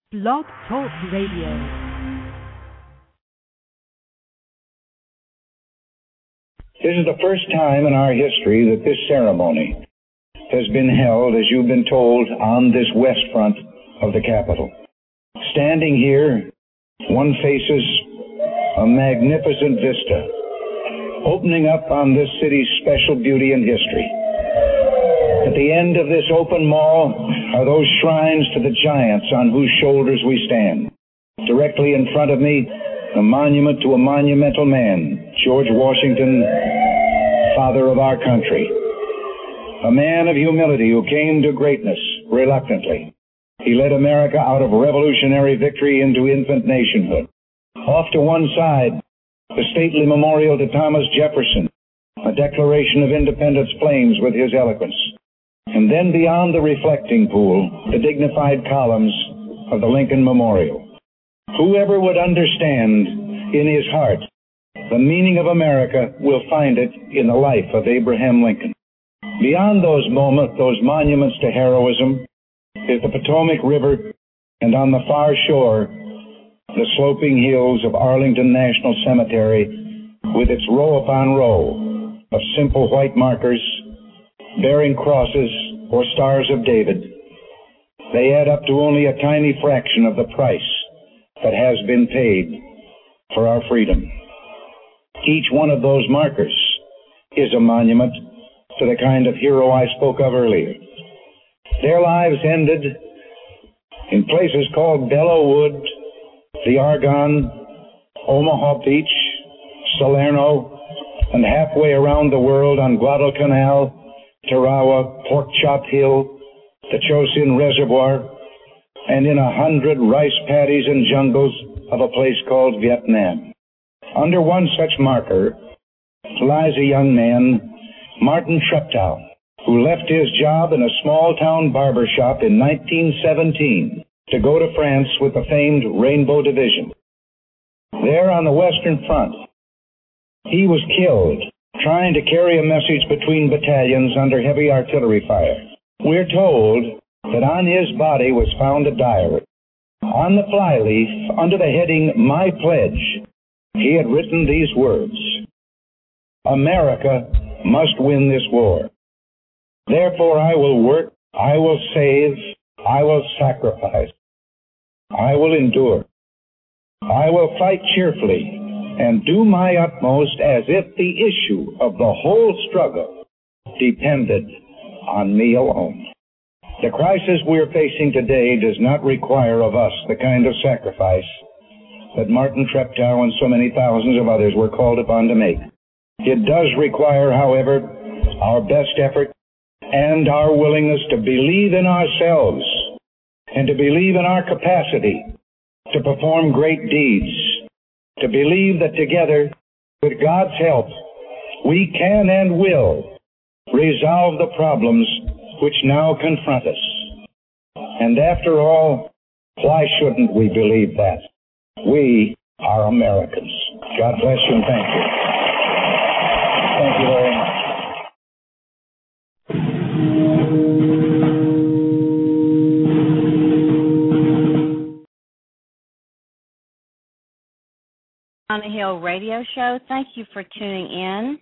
Blog Talk Radio. This is the first time in our history that this ceremony has been held, as you've been told, on this west front of the Capitol. Standing here, one faces a magnificent vista, opening up on this city's special beauty and history. At the end of this open mall are those shrines to the giants on whose shoulders we stand. Directly in front of me, a monument to a monumental man, George Washington, father of our country. A man of humility who came to greatness reluctantly. He led America out of revolutionary victory into infant nationhood. Off to one side, the stately memorial to Thomas Jefferson, a Declaration of Independence flames with his eloquence. And then beyond the reflecting pool, the dignified columns of the Lincoln Memorial. Whoever would understand in his heart the meaning of America will find it in the life of Abraham Lincoln. Beyond those monuments to heroism, is the Potomac River, and on the far shore, the sloping hills of Arlington National Cemetery with its row upon row of simple white markers bearing crosses or stars of David. They add up to only a tiny fraction of the price that has been paid for our freedom. Each one of those markers is a monument to the kind of hero I spoke of earlier. Their lives ended in places called Belleau Wood, the Argonne, Omaha Beach, Salerno, and halfway around the world on Guadalcanal, Tarawa, Pork Chop Hill, the Chosin Reservoir, and in 100 rice paddies and jungles of a place called Vietnam. Under one such marker lies a young man, Martin Treptow, who left his job in a small-town barber shop in 1917 to go to France with the famed Rainbow Division. There on the Western Front, he was killed trying to carry a message between battalions under heavy artillery fire. We're told that on his body was found a diary. On the flyleaf, under the heading, My Pledge, he had written these words: America must win this war. Therefore I will work, I will save, I will sacrifice, I will endure. I will fight cheerfully and do my utmost as if the issue of the whole struggle depended on me alone. The crisis we're facing today does not require of us the kind of sacrifice that Martin Treptow and so many thousands of others were called upon to make. It does require, however, our best effort and our willingness to believe in ourselves and to believe in our capacity to perform great deeds, to believe that together, with God's help, we can and will resolve the problems which now confront us. And after all, why shouldn't we believe that? We are Americans. God bless you and thank you. Thank you very much. On the Hill radio show. Thank you for tuning in.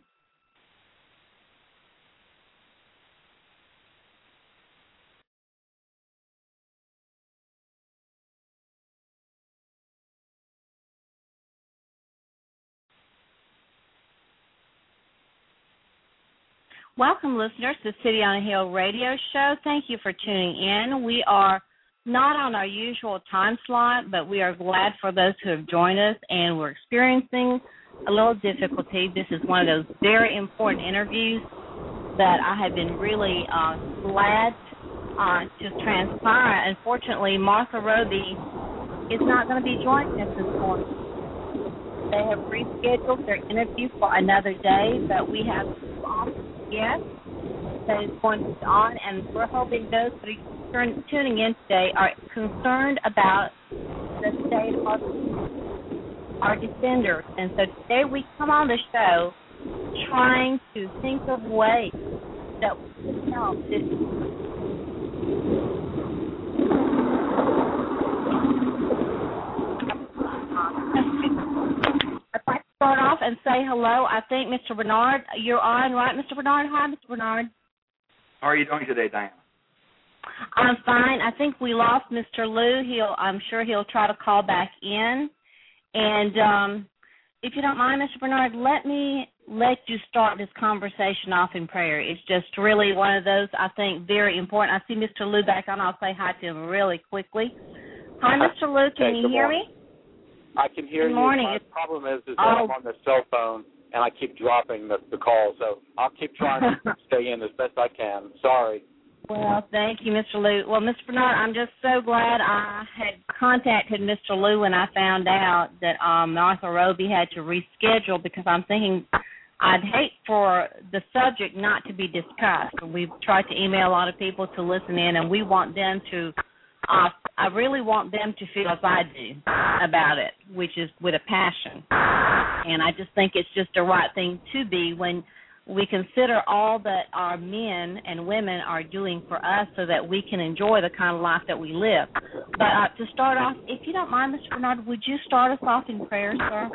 Welcome, listeners, to City on a Hill radio show. Thank you for tuning in. We are not on our usual time slot, but we are glad for those who have joined us, and we're experiencing a little difficulty. This is one of those very important interviews that I have been really glad to transpire. Unfortunately, Martha Roby is not going to be joining us this morning. They have rescheduled their interview for another day, but we have guests that is going to be on, and we're hoping those that are tuning in today are concerned about the state of our defenders. And so today we come on the show trying to think of ways that we can help this and say hello. I think Mr. Bernard, you're on, right, Mr. Bernard? Hi, Mr. Bernard. How are you doing today, Diana? I'm fine. I think we lost Mr. Lou. I'm sure he'll try to call back in. And if you don't mind, Mr. Bernard, let me let you start this conversation off in prayer. It's just really one of those, I think, very important. I see Mr. Lou back on. I'll say hi to him really quickly. Hi, Mr. Lou. Can you hear me? I can hear you. Morning. My problem is that I'm on the cell phone, and I keep dropping the call, so I'll keep trying to stay in as best I can. Sorry. Well, thank you, Mr. Lou. Well, Mr. Bernard, I'm just so glad I had contacted Mr. Lou when I found out that Martha Roby had to reschedule, because I'm thinking I'd hate for the subject not to be discussed. We've tried to email a lot of people to listen in, and we want them to I really want them to feel as I do about it, which is with a passion. And I just think it's just the right thing to be when we consider all that our men and women are doing for us so that we can enjoy the kind of life that we live. But to start off, if you don't mind, Mr. Bernard, would you start us off in prayer, sir?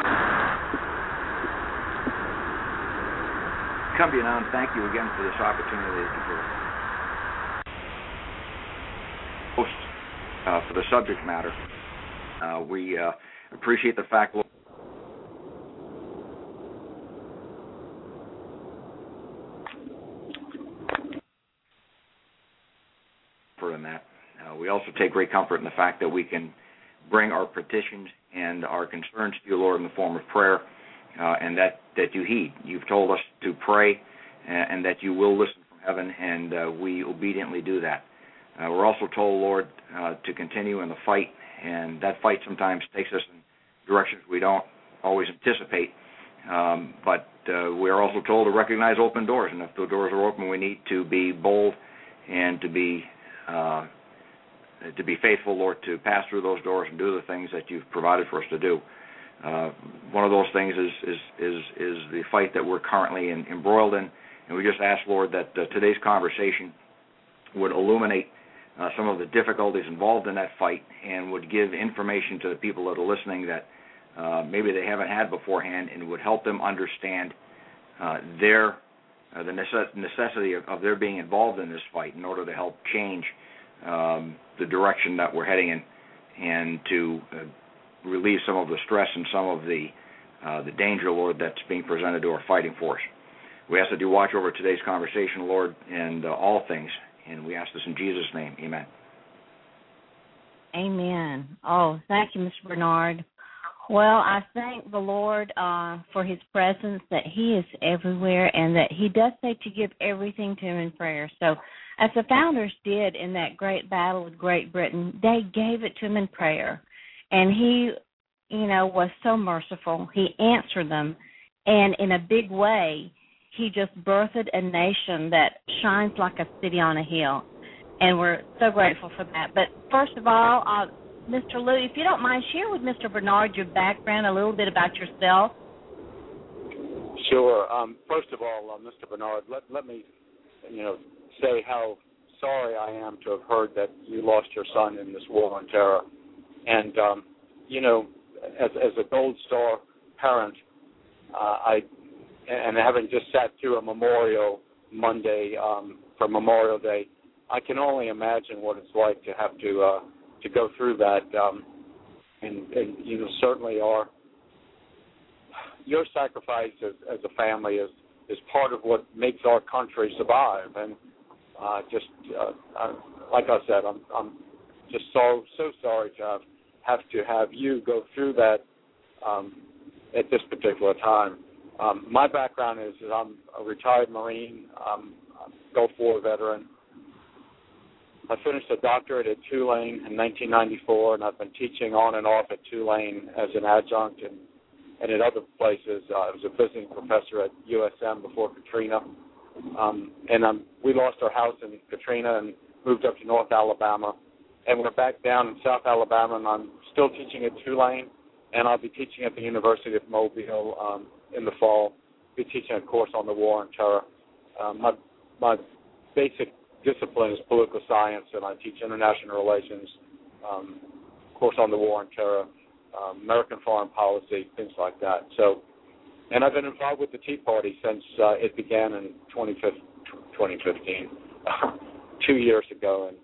Come, and thank you again for this opportunity to host for the subject matter. We appreciate the fact, Lord, in that. We also take great comfort in the fact that we can bring our petitions and our concerns to you, Lord, in the form of prayer, and that you heed. You've told us to pray and that you will listen from heaven, and we obediently do that. We're also told, Lord, to continue in the fight, and that fight sometimes takes us in directions we don't always anticipate, but we're also told to recognize open doors, and if the doors are open, we need to be bold and to be faithful, Lord, to pass through those doors and do the things that you've provided for us to do. One of those things is the fight that we're currently embroiled in, and we just ask, Lord, that today's conversation would illuminate some of the difficulties involved in that fight and would give information to the people that are listening that maybe they haven't had beforehand, and would help them understand the necessity of their being involved in this fight in order to help change the direction that we're heading in, and to relieve some of the stress and some of the danger, Lord, that's being presented to our fighting force. We ask that you watch over today's conversation, Lord, and all things, and we ask this in Jesus' name. Amen. Amen. Oh, thank you, Mr. Bernard. Well, I thank the Lord for his presence, that he is everywhere, and that he does say to give everything to him in prayer. So as the founders did in that great battle with Great Britain, they gave it to him in prayer. And he, was so merciful. He answered them. And in a big way, he just birthed a nation that shines like a city on a hill. And we're so grateful for that. But first of all, Mr. Lou, if you don't mind, share with Mr. Bernard your background, a little bit about yourself. Sure. First of all, Mr. Bernard, let me, say how sorry I am to have heard that you lost your son in this war on terror. And, as a Gold Star parent, and having just sat through a memorial Monday for Memorial Day, I can only imagine what it's like to have to go through that, and certainly your sacrifice as a family is part of what makes our country survive. And like I said, I'm just so sorry to have to have you go through that at this particular time. My background is that I'm a retired Marine, Gulf War veteran. I finished a doctorate at Tulane in 1994, and I've been teaching on and off at Tulane as an adjunct and at other places. I was a visiting professor at USM before Katrina. We lost our house in Katrina and moved up to North Alabama. And we're back down in South Alabama, and I'm still teaching at Tulane, and I'll be teaching at the University of Mobile in the fall. I'll be teaching a course on the war on terror. My basic discipline is political science, and I teach international relations, course on the war on terror, American foreign policy, things like that. So And I've been involved with the Tea Party since it began in 2015, 2 years ago in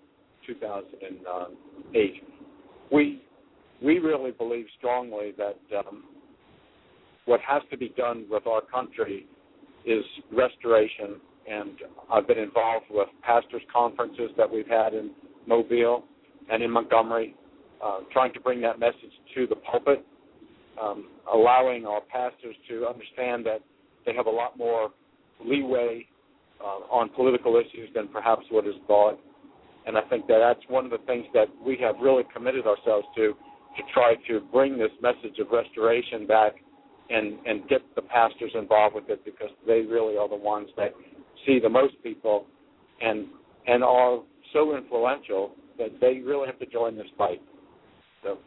2008. We really believe strongly that what has to be done with our country is restoration, and I've been involved with pastors' conferences that we've had in Mobile and in Montgomery, trying to bring that message to the pulpit, allowing our pastors to understand that they have a lot more leeway on political issues than perhaps what is thought. And I think that that's one of the things that we have really committed ourselves to try to bring this message of restoration back and get the pastors involved with it, because they really are the ones that see the most people and are so influential that they really have to join this fight. So,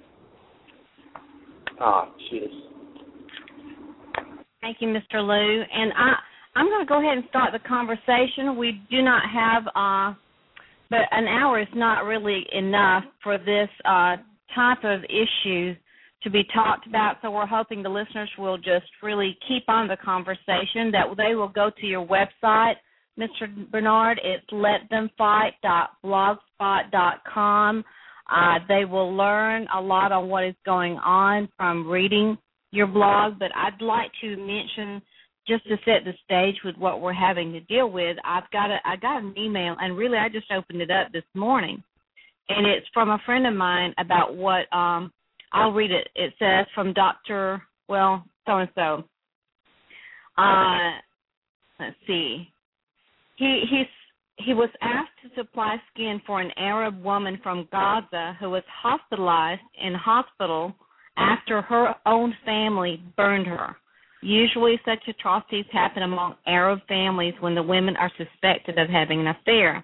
cheers. Thank you, Mr. Lou. And I'm going to go ahead and start the conversation. We do not have, but an hour is not really enough for this type of issue to be talked about, so we're hoping the listeners will just really keep on the conversation, that they will go to your website, Mr. Bernard. It's letthemfight.blogspot.com. They will learn a lot on what is going on from reading your blog, but I'd like to mention, just to set the stage with what we're having to deal with, I got an email, and really I just opened it up this morning, and it's from a friend of mine about what, I'll read it. It says from Dr., so-and-so. Let's see. He was asked to supply skin for an Arab woman from Gaza who was hospitalized in hospital after her own family burned her. Usually such atrocities happen among Arab families when the women are suspected of having an affair.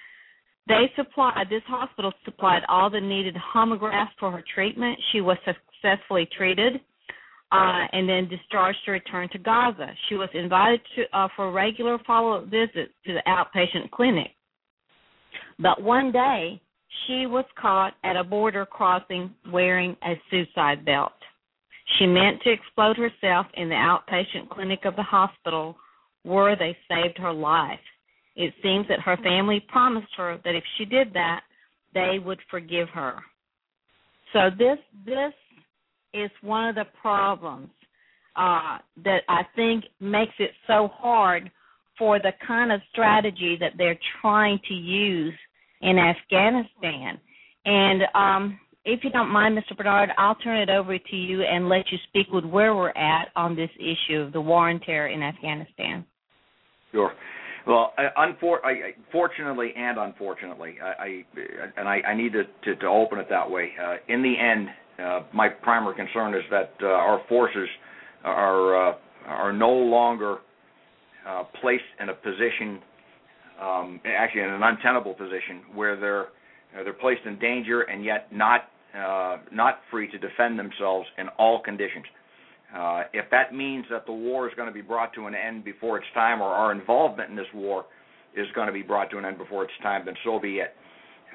This hospital supplied all the needed homographs for her treatment. She was successfully treated and then discharged to return to Gaza. She was invited for regular follow-up visits to the outpatient clinic. But one day, she was caught at a border crossing wearing a suicide belt. She meant to explode herself in the outpatient clinic of the hospital, where they saved her life. It seems that her family promised her that if she did that, they would forgive her. So this is one of the problems that I think makes it so hard for the kind of strategy that they're trying to use in Afghanistan. And if you don't mind, Mr. Bernard, I'll turn it over to you and let you speak with where we're at on this issue of the war on terror in Afghanistan. Sure. Well, fortunately and unfortunately, I need to open it that way. In the end, my primary concern is that our forces are no longer placed in a position, actually in an untenable position, where they're placed in danger and yet not free to defend themselves in all conditions. If that means that the war is going to be brought to an end before its time, or our involvement in this war is going to be brought to an end before its time, then so be it.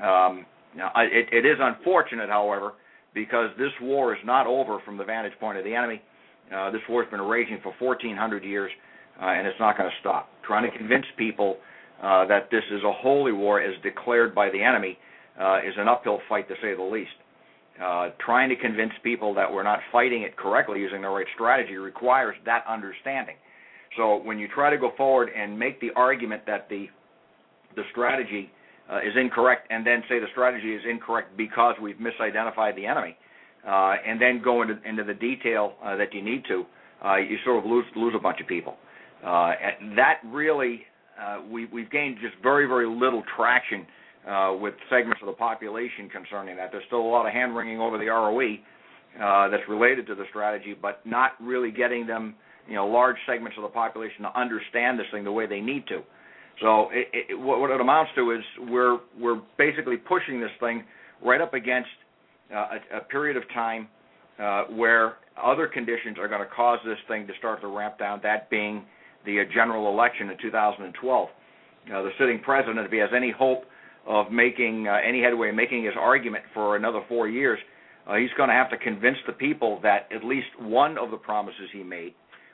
It is unfortunate, however, because this war is not over from the vantage point of the enemy. This war has been raging for 1,400 years, and it's not going to stop. Trying to convince people that this is a holy war as declared by the enemy is an uphill fight, to say the least. Trying to convince people that we're not fighting it correctly using the right strategy requires that understanding. So when you try to go forward and make the argument that the strategy is incorrect, and then say the strategy is incorrect because we've misidentified the enemy, and then go into the detail that you need to, you sort of lose a bunch of people. That really, we've gained just very, very little traction with segments of the population concerning that. There's still a lot of hand-wringing over the ROE that's related to the strategy, but not really getting them, large segments of the population to understand this thing the way they need to. So what it amounts to is we're basically pushing this thing right up against a period of time where other conditions are going to cause this thing to start to ramp down, that being the general election in 2012. The sitting president, if he has any hope of making any headway, making his argument for another 4 years, he's going to have to convince the people that at least one of the promises he made,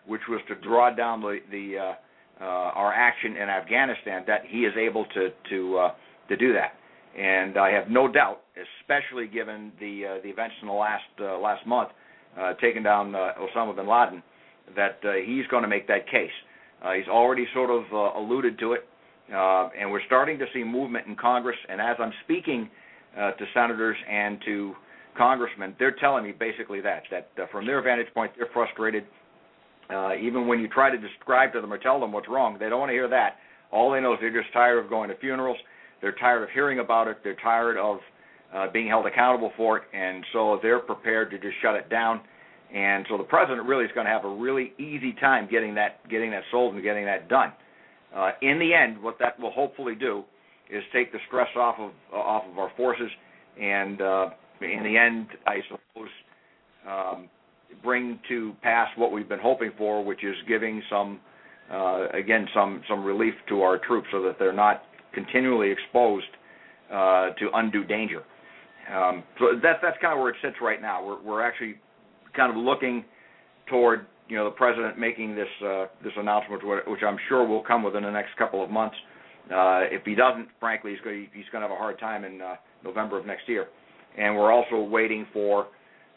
which was to draw down our action in Afghanistan, that he is able to do that. And I have no doubt, especially given the events in the last month, taking down Osama bin Laden, that he's going to make that case. He's already sort of alluded to it, and we're starting to see movement in Congress. And as I'm speaking to senators and to congressmen, they're telling me basically that from their vantage point, they're frustrated. Even when you try to describe to them or tell them what's wrong, they don't want to hear that. All they know is they're just tired of going to funerals. They're tired of hearing about it. They're tired of being held accountable for it, and so they're prepared to just shut it down. And so the president really is going to have a really easy time getting that sold and getting that done. In the end, what that will hopefully do is take the stress off of our forces, and in the end, I suppose, bring to pass what we've been hoping for, which is giving some relief to our troops so that they're not continually exposed to undue danger. So that's kind of where it sits right now. We're actually kind of looking toward the president making this announcement, which I'm sure will come within the next couple of months. If he doesn't, frankly, he's going to have a hard time in November of next year. And we're also waiting for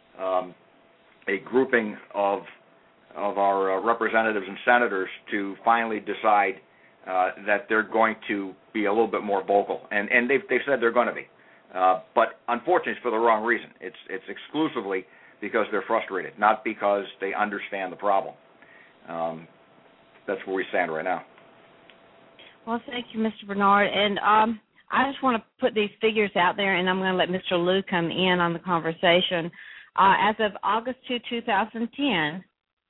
a grouping of our representatives and senators to finally decide that they're going to be a little bit more vocal, and they've said they're going to be, but unfortunately it's for the wrong reason. It's exclusively because they're frustrated, not because they understand the problem. That's where we stand right now. Well, thank you, Mr. Bernard, and I just want to put these figures out there, and I'm going to let Mr. Lieu come in on the conversation. As of August 2, 2010,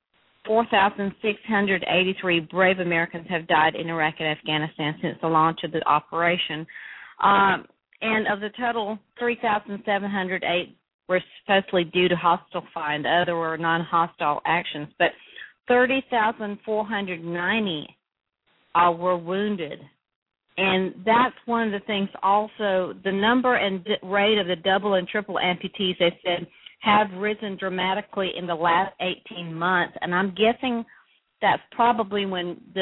4,683 brave Americans have died in Iraq and Afghanistan since the launch of the operation. And of the total, 3,708 were supposedly due to hostile fire, and the other were non-hostile actions. But 30,490 were wounded. And that's one of the things also, the number and rate of the double and triple amputees, they said, have risen dramatically in the last 18 months, and I'm guessing that's probably when the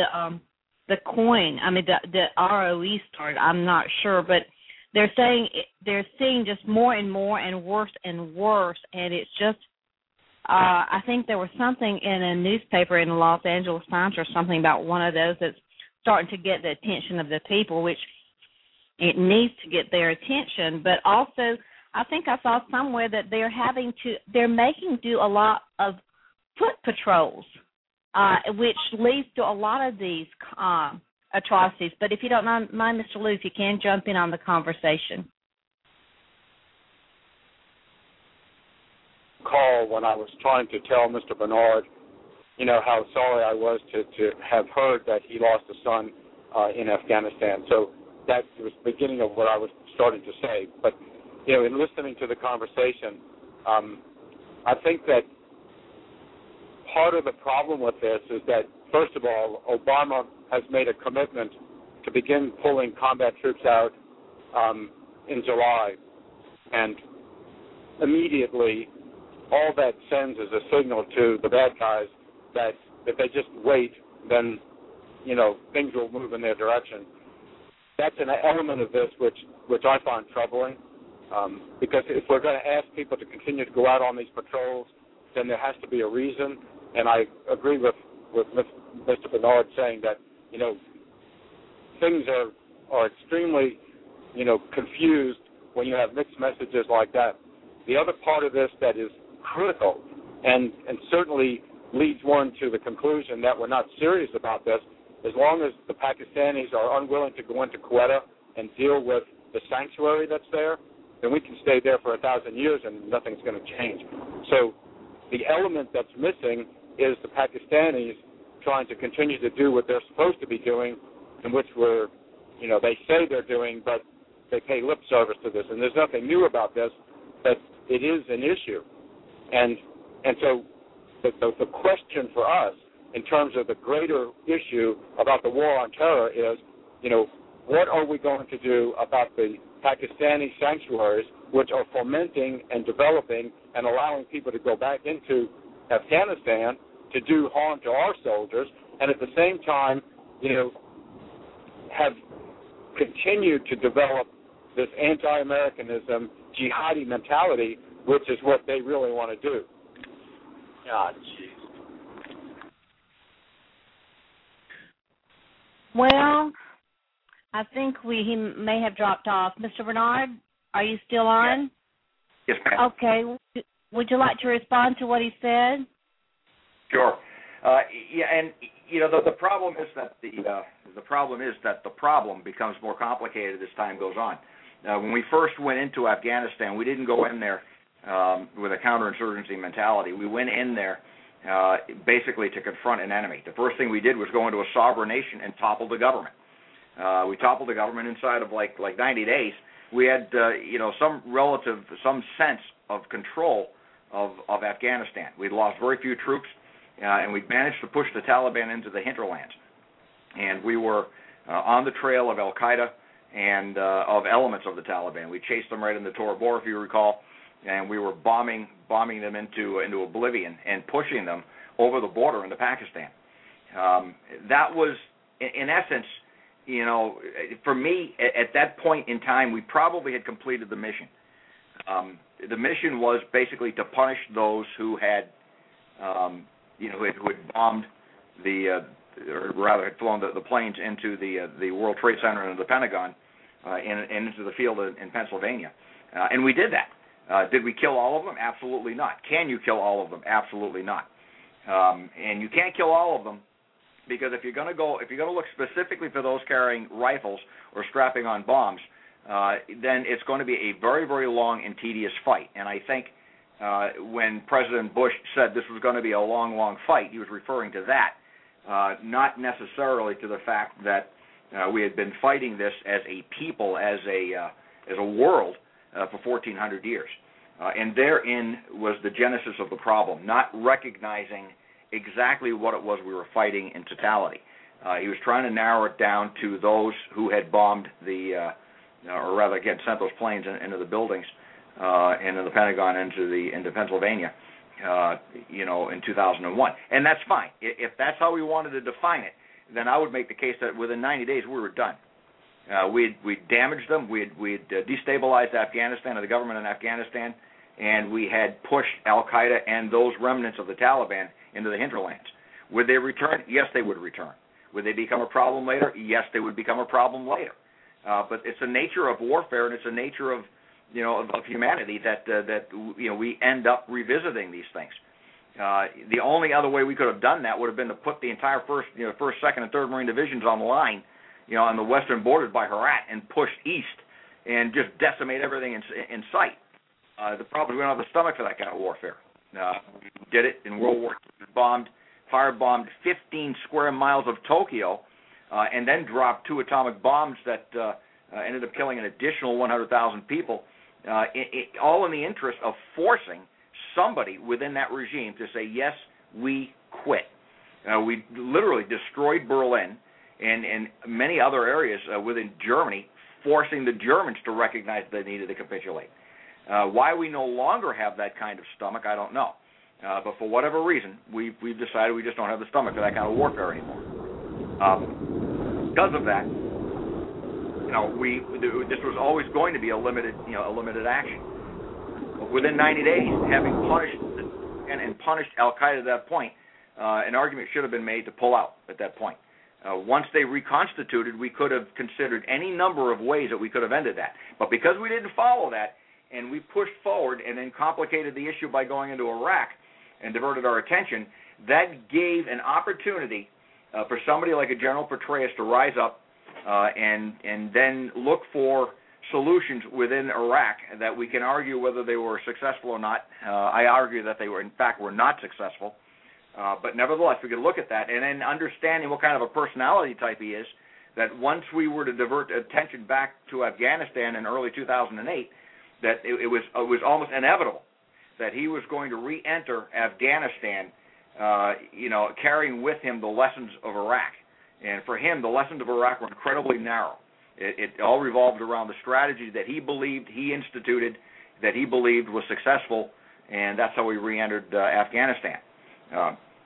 ROE started. I'm not sure, but they're saying they're seeing just more and more and worse, and it's just I think there was something in a newspaper in the Los Angeles Times or something about one of those that's starting to get the attention of the people, which it needs to get their attention, but also I think I saw somewhere that they're making do a lot of foot patrols, which leads to a lot of these atrocities. But if you don't mind, Mr. Lieu, if you can jump in on the conversation. Call when I was trying to tell Mr. Bernard, how sorry I was to have heard that he lost a son in Afghanistan. So that was the beginning of what I was starting to say. But in listening to the conversation, I think that part of the problem with this is that, first of all, Obama has made a commitment to begin pulling combat troops out in July, and immediately all that sends is a signal to the bad guys that if they just wait, then, things will move in their direction. That's an element of this which I find troubling. Because if we're going to ask people to continue to go out on these patrols, then there has to be a reason. And I agree with Mr. Bernard saying that, things are extremely, confused when you have mixed messages like that. The other part of this that is critical and certainly leads one to the conclusion that we're not serious about this, as long as the Pakistanis are unwilling to go into Quetta and deal with the sanctuary that's there, then we can stay there for 1,000 years and nothing's going to change. So the element that's missing is the Pakistanis trying to continue to do what they're supposed to be doing, in which they say they're doing, but they pay lip service to this. And there's nothing new about this, but it is an issue. And so the question for us in terms of the greater issue about the war on terror is, what are we going to do about the Pakistani sanctuaries which are fomenting and developing and allowing people to go back into Afghanistan to do harm to our soldiers, and at the same time, have continued to develop this anti-Americanism, jihadi mentality, which is what they really want to do. God, jeez. Well, I think he may have dropped off. Mr. Bernard, are you still on? Yes, ma'am. Okay. Would you like to respond to what he said? Sure. And the problem is that the problem becomes more complicated as time goes on. When we first went into Afghanistan, we didn't go in there with a counterinsurgency mentality. We went in there basically to confront an enemy. The first thing we did was go into a sovereign nation and topple the government. We toppled the government inside of like 90 days. We had some sense of control of Afghanistan. We'd lost very few troops, and we'd managed to push the Taliban into the hinterlands. And we were on the trail of Al-Qaeda and of elements of the Taliban. We chased them right into Tora Bora, if you recall, and we were bombing them into oblivion and pushing them over the border into Pakistan. That was, in essence, for me, at that point in time, we probably had completed the mission. The mission was basically to punish those who had, who had bombed or rather had flown the planes into the World Trade Center and the Pentagon and into the field in Pennsylvania. And we did that. Did we kill all of them? Absolutely not. Can you kill all of them? Absolutely not. And you can't kill all of them because if you're going to look specifically for those carrying rifles or strapping on bombs, then it's going to be a very, very long and tedious fight. And I think when President Bush said this was going to be a long, long fight, he was referring to that, not necessarily to the fact that we had been fighting this as a people, as a world for 1,400 years. And therein was the genesis of the problem, not recognizing exactly what it was we were fighting in totality. He was trying to narrow it down to those who had bombed or rather, again, sent those planes into the buildings, into the Pentagon, into Pennsylvania, in 2001. And that's fine. If that's how we wanted to define it, then I would make the case that within 90 days we were done. We'd damaged them. We'd destabilized Afghanistan, or the government in Afghanistan, and we had pushed Al-Qaeda and those remnants of the Taliban into the hinterlands. Would they return? Yes, they would return. Would they become a problem later? Yes, they would become a problem later. But it's the nature of warfare, and it's the nature of humanity that we end up revisiting these things. The only other way we could have done that would have been to put the entire first, second, and third Marine divisions on the line, on the western borders by Herat, and push east and just decimate everything in sight. The problem is we don't have the stomach for that kind of warfare. We did it in World War II. Firebombed 15 square miles of Tokyo, and then dropped 2 atomic bombs that ended up killing an additional 100,000 people, all in the interest of forcing somebody within that regime to say, yes, we quit. We literally destroyed Berlin and many other areas within Germany, forcing the Germans to recognize they needed to capitulate. Why we no longer have that kind of stomach, I don't know. But for whatever reason, we've decided we just don't have the stomach for that kind of warfare anymore. Because of that, this was always going to be a limited action. But within 90 days, having punished Al-Qaeda at that point, an argument should have been made to pull out at that point. Once they reconstituted, we could have considered any number of ways that we could have ended that. But because we didn't follow that, and we pushed forward and then complicated the issue by going into Iraq and diverted our attention, that gave an opportunity for somebody like a General Petraeus to rise up and then look for solutions within Iraq that we can argue whether they were successful or not. I argue that they were not successful. But nevertheless, we could look at that and then understanding what kind of a personality type he is, that once we were to divert attention back to Afghanistan in early 2008, that it was almost inevitable that he was going to re-enter Afghanistan, carrying with him the lessons of Iraq. And for him, the lessons of Iraq were incredibly narrow. It all revolved around the strategy that he believed he instituted, that he believed was successful, and that's how we re-entered Afghanistan.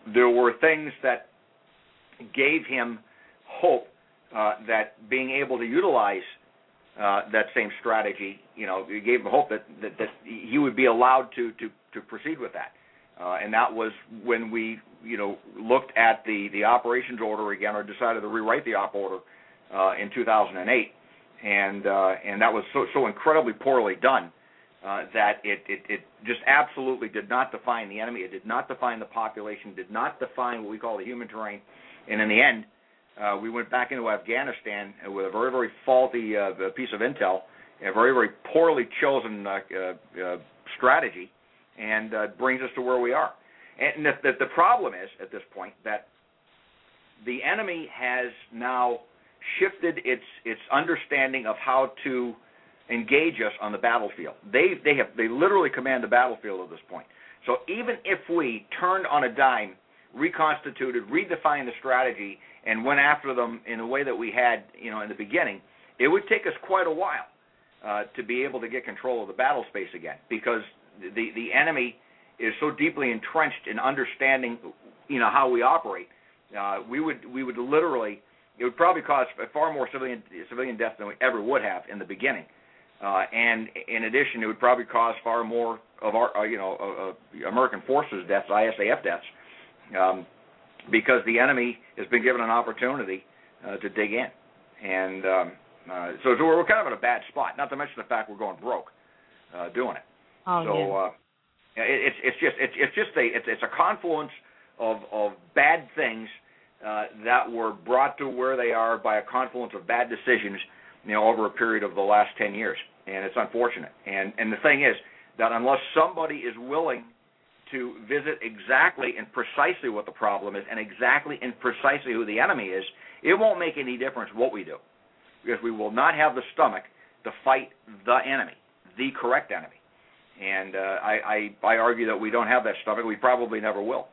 there were things that gave him hope that being able to utilize that same strategy, it gave him hope that he would be allowed to proceed with that. And that was when we, looked at the operations order again, or decided to rewrite the op order in 2008, and that was so incredibly poorly done that it just absolutely did not define the enemy. It did not define the population. Did not define what we call the human terrain. And in the end, we went back into Afghanistan with a very, very faulty piece of intel, a very, very poorly chosen strategy, and brings us to where we are. And the problem is, at this point, that the enemy has now shifted its understanding of how to engage us on the battlefield. They literally command the battlefield at this point. So even if we turned on a dime, reconstituted, redefined the strategy, and went after them in the way that we had, in the beginning, it would take us quite a while to be able to get control of the battle space again, because the enemy is so deeply entrenched in understanding, how we operate. We would literally, it would probably cause far more civilian deaths than we ever would have in the beginning, and in addition, it would probably cause far more of our, American forces deaths, ISAF deaths, because the enemy has been given an opportunity to dig in, and so we're kind of in a bad spot. Not to mention the fact we're going broke doing it. Oh, so it's a confluence of bad things that were brought to where they are by a confluence of bad decisions, over a period of the last 10 years, and it's unfortunate. And the thing is that unless somebody is willing to visit exactly and precisely what the problem is and exactly and precisely who the enemy is, it won't make any difference what we do, because we will not have the stomach to fight the enemy, the correct enemy. And I argue that we don't have that stomach. We probably never will.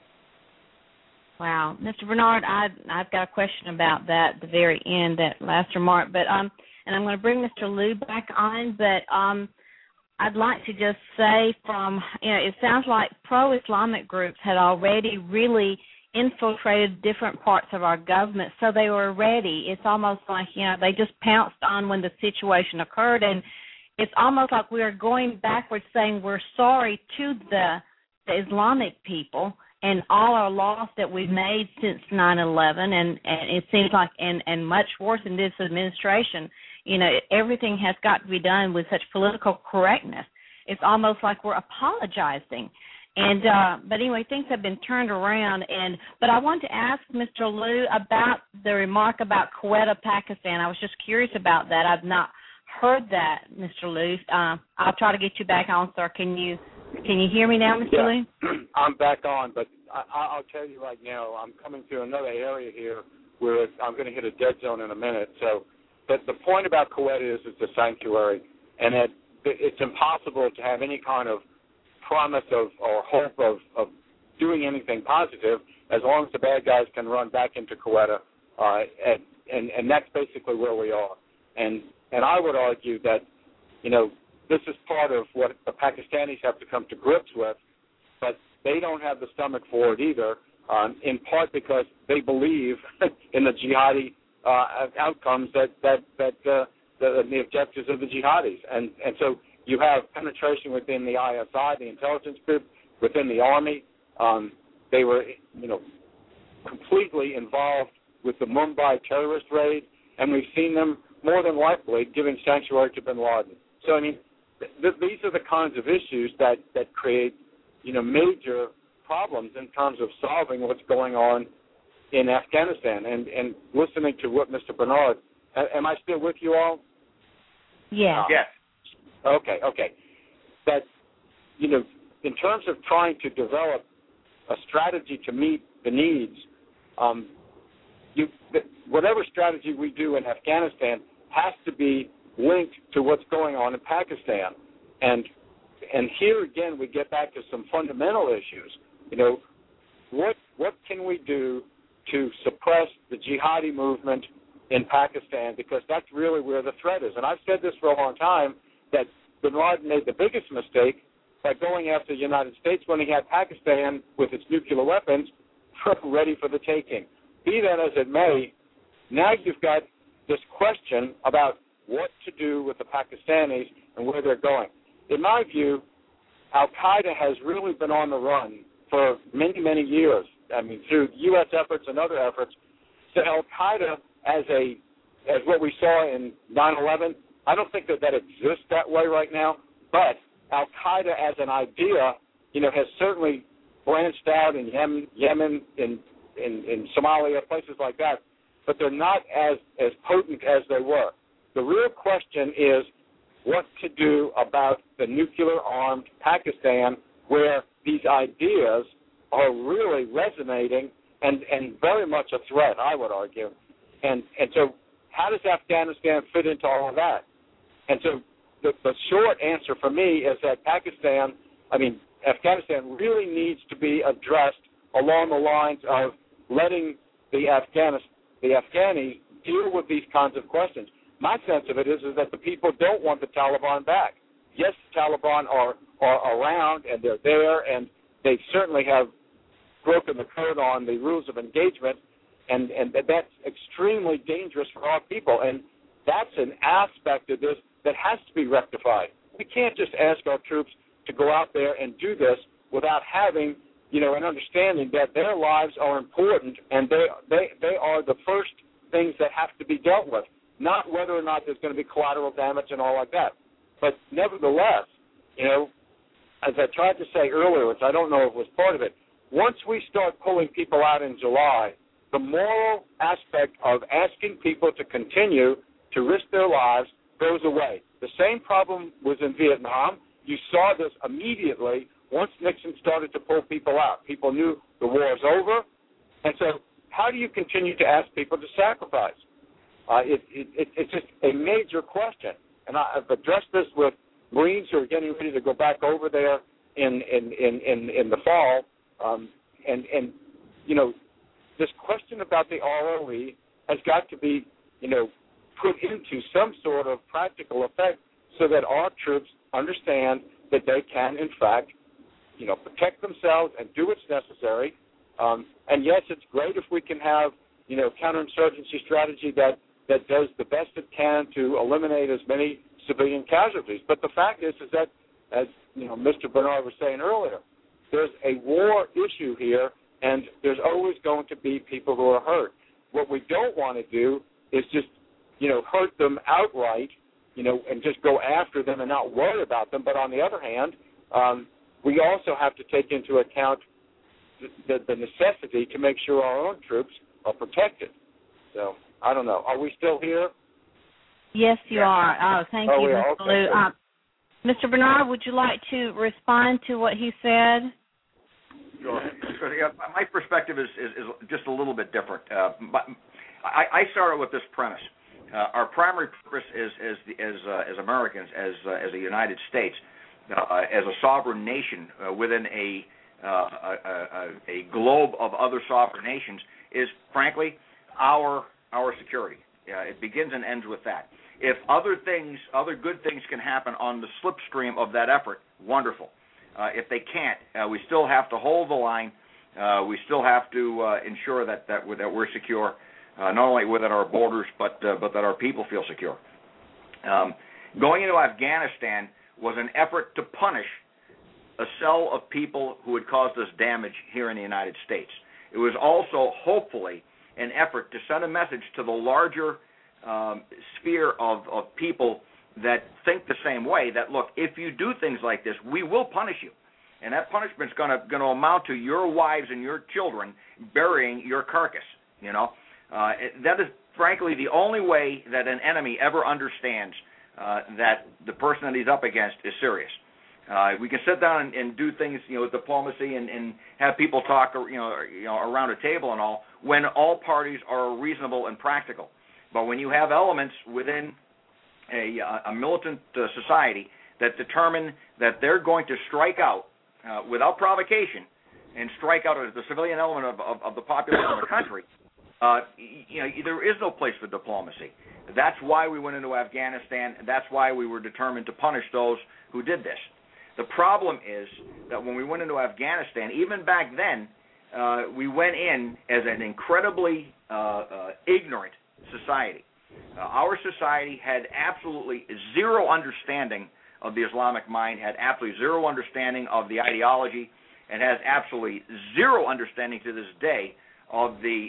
Wow. Mr. Bernard, I've got a question about that at the very end, that last remark. But and I'm going to bring Mr. Lou back on, but I'd like to just say it sounds like pro-Islamic groups had already really infiltrated different parts of our government, so they were ready. It's almost like, they just pounced on when the situation occurred, and it's almost like we are going backwards, saying we're sorry to the Islamic people and all our loss that we've made since 9/11, and it seems like, and much worse in this administration, everything has got to be done with such political correctness. It's almost like we're apologizing. And but anyway, things have been turned around. But I want to ask Mr. Lou about the remark about Quetta, Pakistan. I was just curious about that. I've not heard that, Mr. Lou. I'll try to get you back on, sir. Can you hear me now, Mr. Lou? I'm back on, but I'll tell you right now, I'm coming through another area here where I'm going to hit a dead zone in a minute. So the point about Quetta is it's a sanctuary, and it's impossible to have any kind of promise or hope of doing anything positive as long as the bad guys can run back into Quetta, and that's basically where we are. And I would argue that, this is part of what the Pakistanis have to come to grips with, but they don't have the stomach for it either, in part because they believe in the jihadi outcomes that the objectives of the jihadis. And so you have penetration within the ISI, the intelligence group, within the Army. They were, completely involved with the Mumbai terrorist raid, and we've seen them more than likely giving sanctuary to bin Laden. So, these are the kinds of issues that create, major problems in terms of solving what's going on in Afghanistan. And listening to what Mr. Bernard, am I still with you all? Yeah. Yes. Okay. That, in terms of trying to develop a strategy to meet the needs, whatever strategy we do in Afghanistan has to be linked to what's going on in Pakistan. And here again we get back to some fundamental issues. What can we do to suppress the jihadi movement in Pakistan, because that's really where the threat is. And I've said this for a long time, that bin Laden made the biggest mistake by going after the United States when he had Pakistan with its nuclear weapons ready for the taking. Be that as it may, now you've got this question about what to do with the Pakistanis and where they're going. In my view, Al-Qaeda has really been on the run for many, many years. I mean, through U.S. efforts and other efforts. So Al-Qaeda as what we saw in 9/11, I don't think that exists that way right now, but Al-Qaeda as an idea, has certainly branched out in Yemen, in Somalia, places like that, but they're not as potent as they were. The real question is what to do about the nuclear-armed Pakistan, where these ideas are really resonating and very much a threat, I would argue. And so how does Afghanistan fit into all of that? And so the short answer for me is that Afghanistan really needs to be addressed along the lines of letting the Afghanis deal with these kinds of questions. My sense of it is that the people don't want the Taliban back. Yes, the Taliban are around and they're there, and they certainly have broken the code on the rules of engagement, and that's extremely dangerous for our people. And that's an aspect of this that has to be rectified. We can't just ask our troops to go out there and do this without having, an understanding that their lives are important and they are the first things that have to be dealt with, not whether or not there's going to be collateral damage and all like that. But nevertheless, as I tried to say earlier, which I don't know if was part of it, once we start pulling people out in July, the moral aspect of asking people to continue to risk their lives goes away. The same problem was in Vietnam. You saw this immediately once Nixon started to pull people out. People knew the war is over. And so how do you continue to ask people to sacrifice? It's just a major question. And I've addressed this with Marines who are getting ready to go back over there in the fall. This question about the ROE has got to be, put into some sort of practical effect so that our troops understand that they can, in fact, protect themselves and do what's necessary. And yes, it's great if we can have, counterinsurgency strategy that does the best it can to eliminate as many civilian casualties. But the fact is that, as Mr. Bernard was saying earlier, there's a war issue here, and there's always going to be people who are hurt. What we don't want to do is just, hurt them outright, and just go after them and not worry about them. But on the other hand, we also have to take into account the necessity to make sure our own troops are protected. So, I don't know. Are we still here? Yes, you are. Oh, thank you, Mr. Lou. Mr. Bernard, would you like to respond to what he said? Sure. My perspective is just a little bit different. I started with this premise. Our primary purpose as Americans, as a United States, as a sovereign nation within a globe of other sovereign nations, is frankly our security. It begins and ends with that. If other good things can happen on the slipstream of that effort, wonderful. If they can't, we still have to hold the line. We still have to ensure that we're secure, not only within our borders, but that our people feel secure. Going into Afghanistan was an effort to punish a cell of people who had caused us damage here in the United States. It was also, hopefully, an effort to send a message to the larger sphere of people that think the same way, that, look, if you do things like this, we will punish you. And that punishment's going to amount to your wives and your children burying your carcass, That is, frankly, the only way that an enemy ever understands that the person that he's up against is serious. We can sit down and do things, with diplomacy and have people talk, around a table and all, when all parties are reasonable and practical. But when you have elements within a militant society that determine that they're going to strike out without provocation and strike out the civilian element of the population of the country, there is no place for diplomacy. That's why we went into Afghanistan. That's why we were determined to punish those who did this. The problem is that when we went into Afghanistan, even back then, we went in as an incredibly ignorant society. Our society had absolutely zero understanding of the Islamic mind, had absolutely zero understanding of the ideology, and has absolutely zero understanding to this day of the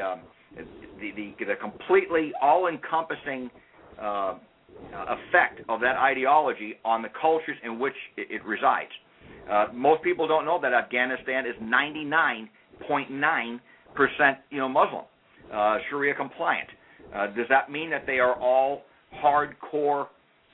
completely all-encompassing effect of that ideology on the cultures in which it resides. Most people don't know that Afghanistan is 99.9% Muslim, Sharia compliant. Does that mean that they are all hardcore,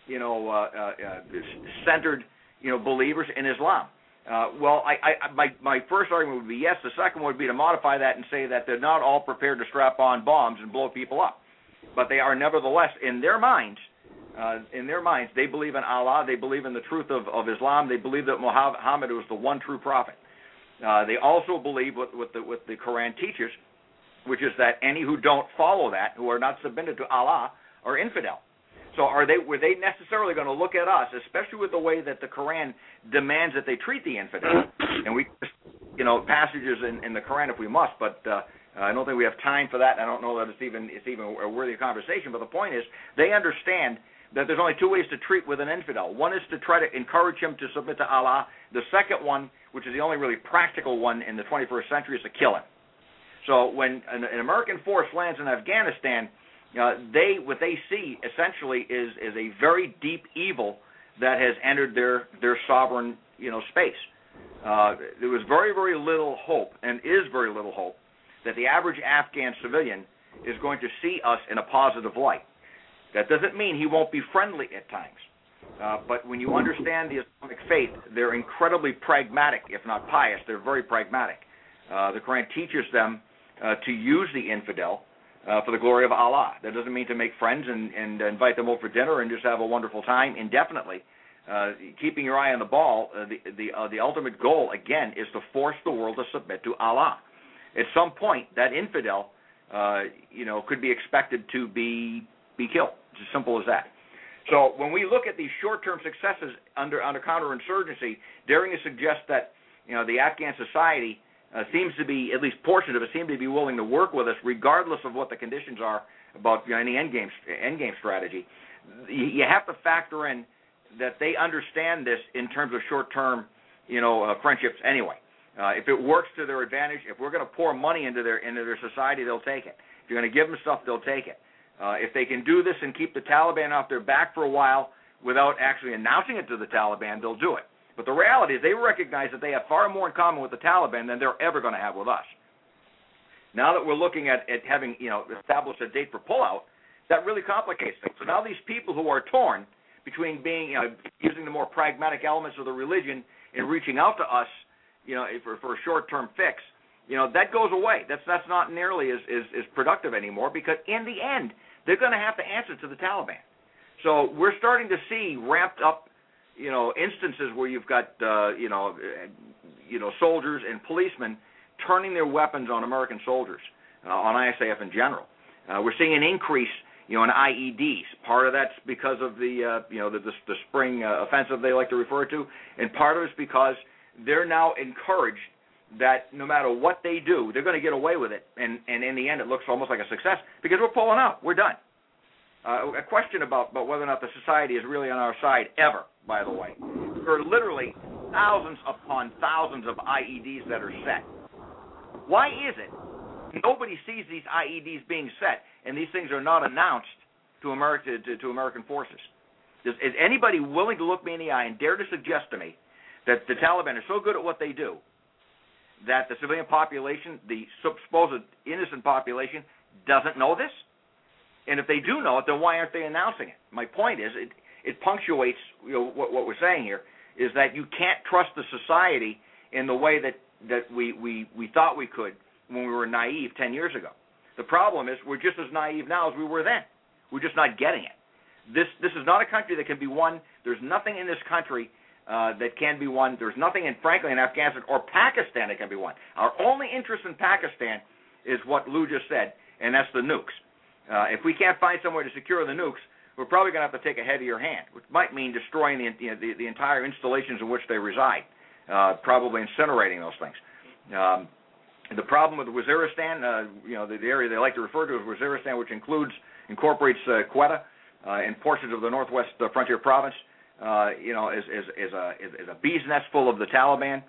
centered, believers in Islam? Well, my first argument would be yes. The second would be to modify that and say that they're not all prepared to strap on bombs and blow people up, but they are nevertheless, in their minds, they believe in Allah. They believe in the truth of Islam. They believe that Muhammad was the one true prophet. They also believe what the Quran teaches, which is that any who don't follow that, who are not submitted to Allah, are infidel. So were they necessarily going to look at us, especially with the way that the Quran demands that they treat the infidel? And we, passages in the Quran if we must, but I don't think we have time for that. I don't know that it's even a worthy of conversation. But the point is, they understand that there's only two ways to treat with an infidel. One is to try to encourage him to submit to Allah. The second one, which is the only really practical one in the 21st century, is to kill him. So when an American force lands in Afghanistan, what they see essentially is a very deep evil that has entered their sovereign space. There was very, very little hope, and is very little hope, that the average Afghan civilian is going to see us in a positive light. That doesn't mean he won't be friendly at times. But when you understand the Islamic faith, they're incredibly pragmatic, if not pious. They're very pragmatic. The Quran teaches them to use the infidel for the glory of Allah. That doesn't mean to make friends and invite them over for dinner and just have a wonderful time indefinitely. Keeping your eye on the ball, the ultimate goal, again, is to force the world to submit to Allah. At some point, that infidel, could be expected to be killed. It's as simple as that. So when we look at these short-term successes under counterinsurgency, daring to suggest that the Afghan society seems to be, at least portions of it, seem to be willing to work with us regardless of what the conditions are about any endgame strategy, you have to factor in that they understand this in terms of short-term friendships anyway. If it works to their advantage, if we're going to pour money into their society, they'll take it. If you're going to give them stuff, they'll take it. If they can do this and keep the Taliban off their back for a while without actually announcing it to the Taliban, they'll do it. But the reality is they recognize that they have far more in common with the Taliban than they're ever going to have with us. Now that we're looking at having established a date for pullout, that really complicates things. So now these people who are torn between being using the more pragmatic elements of the religion and reaching out to us for a short-term fix, that goes away. That's not nearly as productive anymore, because in the end they're going to have to answer to the Taliban. So we're starting to see ramped up instances where you've got soldiers and policemen turning their weapons on American soldiers, on ISAF in general. We're seeing an increase in IEDs. Part of that's because of the spring offensive they like to refer to, and part of it's because they're now encouraged that no matter what they do, they're going to get away with it, and in the end it looks almost like a success because we're pulling out. We're done. A question about whether or not the society is really on our side ever, by the way. There are literally thousands upon thousands of IEDs that are set. Why is it nobody sees these IEDs being set and these things are not announced to American forces? Is anybody willing to look me in the eye and dare to suggest to me that the Taliban are so good at what they do that the civilian population, the supposed innocent population, doesn't know this? And if they do know it, then why aren't they announcing it? My point is, it punctuates what we're saying here, is that you can't trust the society in the way that we thought we could when we were naive 10 years ago. The problem is we're just as naive now as we were then. We're just not getting it. This is not a country that can be won. There's nothing in this country that can be won. There's nothing, frankly, in Afghanistan or Pakistan that can be won. Our only interest in Pakistan is what Lou just said, and that's the nukes. If we can't find somewhere to secure the nukes, we're probably going to have to take a heavier hand, which might mean destroying the entire installations in which they reside, probably incinerating those things. The problem with Waziristan, the area they like to refer to as Waziristan, which incorporates Quetta and portions of the northwest frontier province, is a bee's nest full of the Taliban,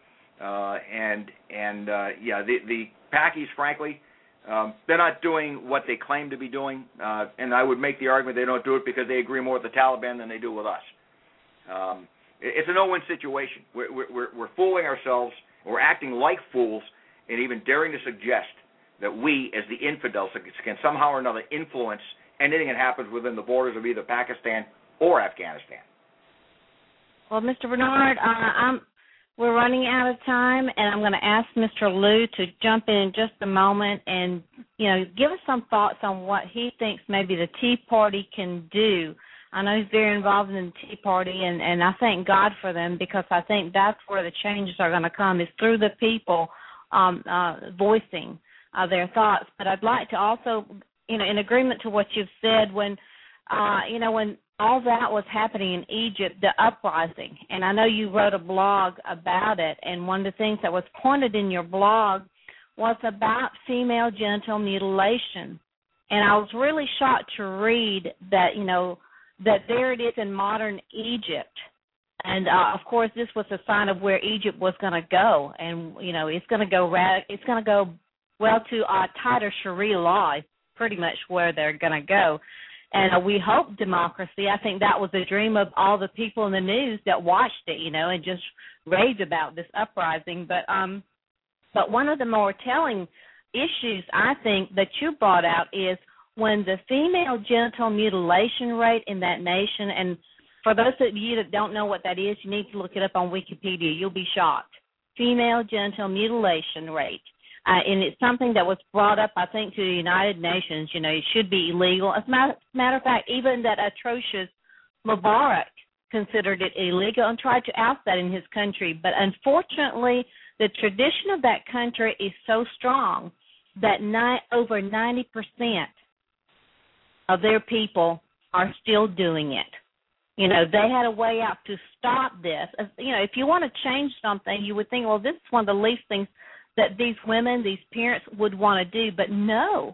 the Pakis, frankly, they're not doing what they claim to be doing, and I would make the argument they don't do it because they agree more with the Taliban than they do with us. It's a no-win situation. We're fooling ourselves. We're acting like fools, and even daring to suggest that we, as the infidels, can somehow or another influence anything that happens within the borders of either Pakistan or Afghanistan. Well, Mr. Bernard, we're running out of time, and I'm going to ask Mr. Liu to jump in just a moment and, give us some thoughts on what he thinks maybe the Tea Party can do. I know he's very involved in the Tea Party, and I thank God for them because I think that's where the changes are going to come is through the people voicing their thoughts. But I'd like to also, in agreement to what you've said, when all that was happening in Egypt, the uprising, and I know you wrote a blog about it, and one of the things that was pointed in your blog was about female genital mutilation. And I was really shocked to read that, that there it is in modern Egypt. And, of course, this was a sign of where Egypt was going to go. And, it's going to go to tighter Sharia law, pretty much where they're going to go. And we hope democracy. I think that was the dream of all the people in the news that watched it, and just raved about this uprising. But one of the more telling issues, I think, that you brought out is when the female genital mutilation rate in that nation, and for those of you that don't know what that is, you need to look it up on Wikipedia. You'll be shocked. Female genital mutilation rate. And it's something that was brought up, I think, to the United Nations. It should be illegal. As a matter of fact, even that atrocious Mubarak considered it illegal and tried to oust that in his country. But unfortunately, the tradition of that country is so strong that over 90% of their people are still doing it. They had a way out to stop this. If you want to change something, you would think, well, this is one of the least things that these women, these parents would want to do. But no,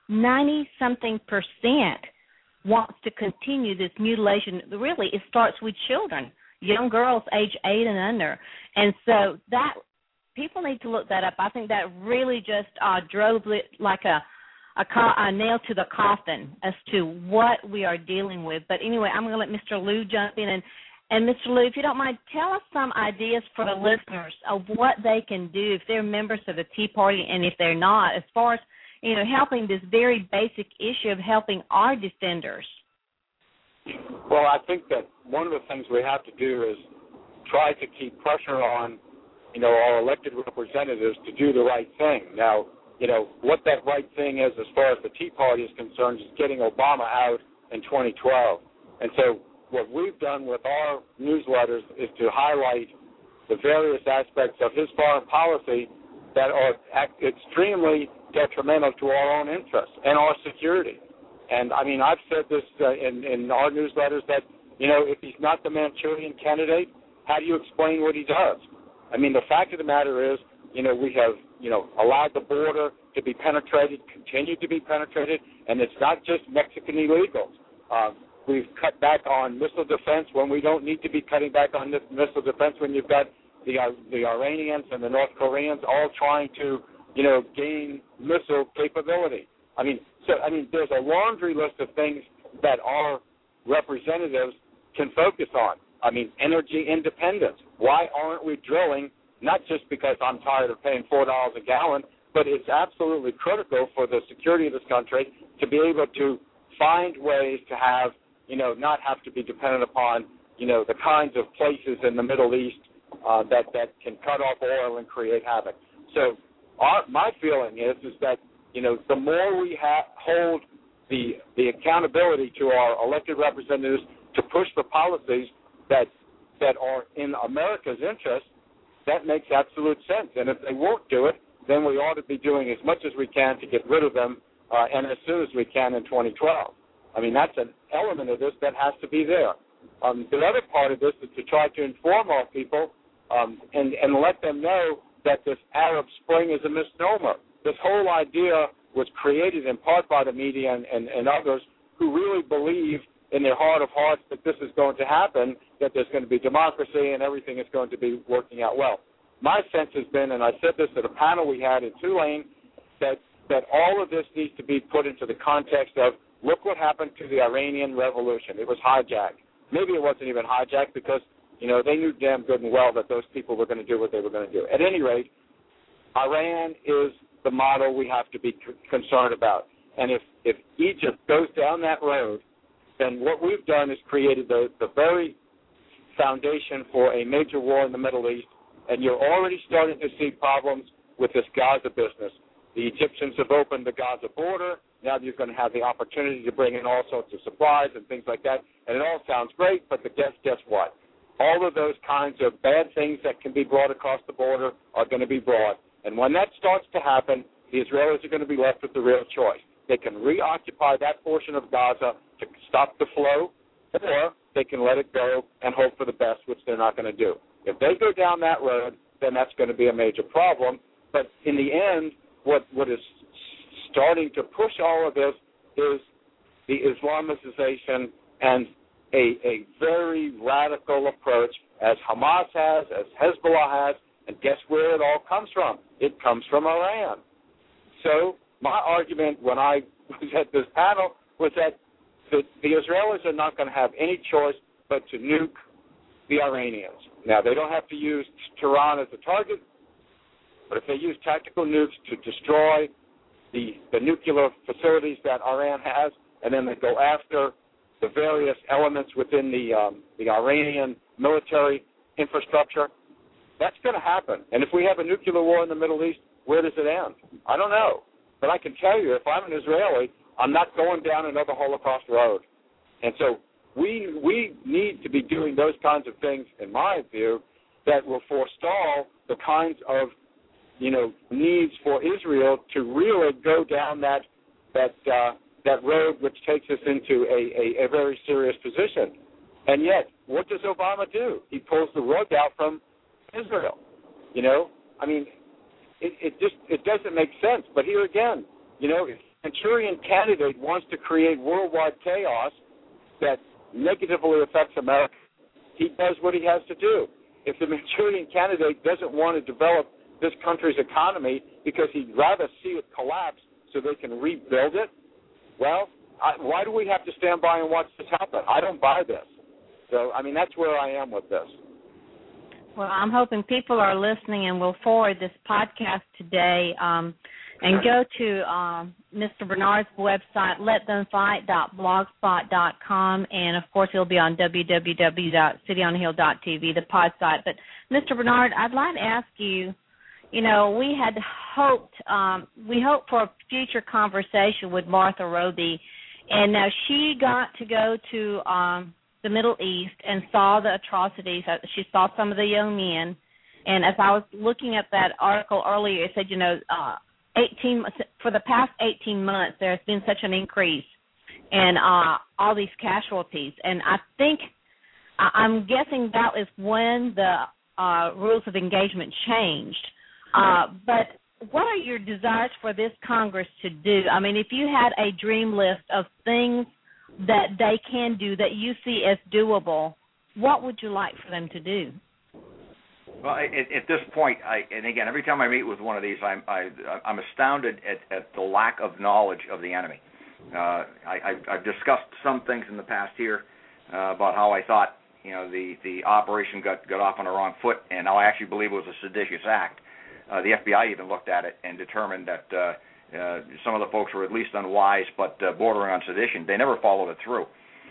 90-something% wants to continue this mutilation. Really, it starts with children, young girls age 8 and under. And so that people need to look that up. I think that really just drove it like a nail to the coffin as to what we are dealing with. But anyway, I'm going to let Mr. Liu jump in. And Mr. Liu, if you don't mind, tell us some ideas for the listeners of what they can do if they're members of the Tea Party and if they're not, as far as, helping this very basic issue of helping our defenders. Well, I think that one of the things we have to do is try to keep pressure on, our elected representatives to do the right thing. Now, what that right thing is as far as the Tea Party is concerned is getting Obama out in 2012. And so what we've done with our newsletters is to highlight the various aspects of his foreign policy that are extremely detrimental to our own interests and our security. And, I've said this in our newsletters that, if he's not the Manchurian candidate, how do you explain what he does? The fact of the matter is, we have, allowed the border to be penetrated, continue to be penetrated, and it's not just Mexican illegals. We've cut back on missile defense when we don't need to be cutting back on missile defense when you've got the Iranians and the North Koreans all trying to, gain missile capability. There's a laundry list of things that our representatives can focus on. Energy independence. Why aren't we drilling? Not just because I'm tired of paying $4 a gallon, but it's absolutely critical for the security of this country to be able to find ways to have, not have to be dependent upon, the kinds of places in the Middle East that can cut off oil and create havoc. So my feeling is that, the more we hold the accountability to our elected representatives to push the policies that are in America's interest, that makes absolute sense. And if they won't do it, then we ought to be doing as much as we can to get rid of them and as soon as we can in 2012. I mean, that's an element of this that has to be there. The other part of this is to try to inform our people and let them know that this Arab Spring is a misnomer. This whole idea was created in part by the media and others who really believe in their heart of hearts that this is going to happen, that there's going to be democracy and everything is going to be working out well. My sense has been, and I said this at a panel we had in Tulane, that all of this needs to be put into the context of, look what happened to the Iranian Revolution. It was hijacked. Maybe it wasn't even hijacked because, they knew damn good and well that those people were going to do what they were going to do. At any rate, Iran is the model we have to be concerned about. And if Egypt goes down that road, then what we've done is created the very foundation for a major war in the Middle East, and you're already starting to see problems with this Gaza business. The Egyptians have opened the Gaza border. Now you're going to have the opportunity to bring in all sorts of supplies and things like that, and it all sounds great, but guess what? All of those kinds of bad things that can be brought across the border are going to be brought, and when that starts to happen, the Israelis are going to be left with the real choice. They can reoccupy that portion of Gaza to stop the flow, or they can let it go and hope for the best, which they're not going to do. If they go down that road, then that's going to be a major problem. But in the end, what is starting to push all of this is the Islamicization and a very radical approach, as Hamas has, as Hezbollah has, and guess where it all comes from? It comes from Iran. So my argument when I was at this panel was that the Israelis are not going to have any choice but to nuke the Iranians. Now, they don't have to use Tehran as a target, but if they use tactical nukes to destroy the nuclear facilities that Iran has, and then they go after the various elements within the Iranian military infrastructure, that's going to happen. And if we have a nuclear war in the Middle East, where does it end? I don't know. But I can tell you, if I'm an Israeli, I'm not going down another Holocaust road. And so we need to be doing those kinds of things, in my view, that will forestall the kinds of, needs for Israel to really go down that road which takes us into a very serious position. And yet, what does Obama do? He pulls the rug out from Israel. It doesn't make sense. But here again, if the Manchurian candidate wants to create worldwide chaos that negatively affects America, he does what he has to do. If the Manchurian candidate doesn't want to develop this country's economy because he'd rather see it collapse so they can rebuild it, well, why do we have to stand by and watch this happen? I don't buy this. So, that's where I am with this. Well, I'm hoping people are listening and will forward this podcast today and go to Mr. Bernard's website, letthemfight.blogspot.com, and, of course, it'll be on www.cityonahill.tv, the pod site. But, Mr. Bernard, I'd like to ask you, we had hoped for a future conversation with Martha Roby, and now she got to go to the Middle East and saw the atrocities. She saw some of the young men, and as I was looking at that article earlier, it said, for the past 18 months, there has been such an increase in all these casualties. And I think, I'm guessing that is when the rules of engagement changed. But what are your desires for this Congress to do? If you had a dream list of things that they can do that you see as doable, what would you like for them to do? Well, at this point, and again, every time I meet with one of these, I'm astounded at the lack of knowledge of the enemy. I've discussed some things in the past here about how I thought, the operation got off on the wrong foot, and how I actually believe it was a seditious act. The FBI even looked at it and determined that some of the folks were at least unwise, but bordering on sedition. They never followed it through.